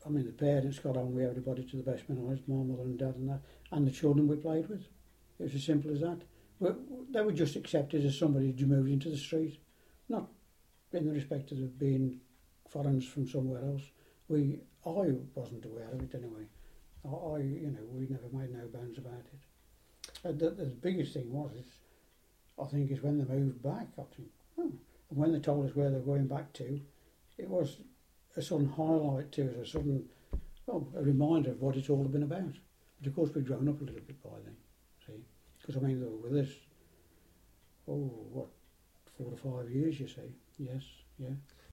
I mean, the parents got on with everybody to the best of my knowledge, my mother and dad and that, and the children we played with. It was as simple as that. They were just accepted as somebody who moved into the street, not in the respect of being foreigners from somewhere else. I wasn't aware of it anyway. We never made no bones about it. The biggest thing I think, is when they moved back. I think, and when they told us where they're going back to, it was a sudden highlight to us, a reminder of what it's all been about. But of course, we'd grown up a little bit by then. See, because I mean, they were with us. 4 to 5 years, you see. Yes, yeah.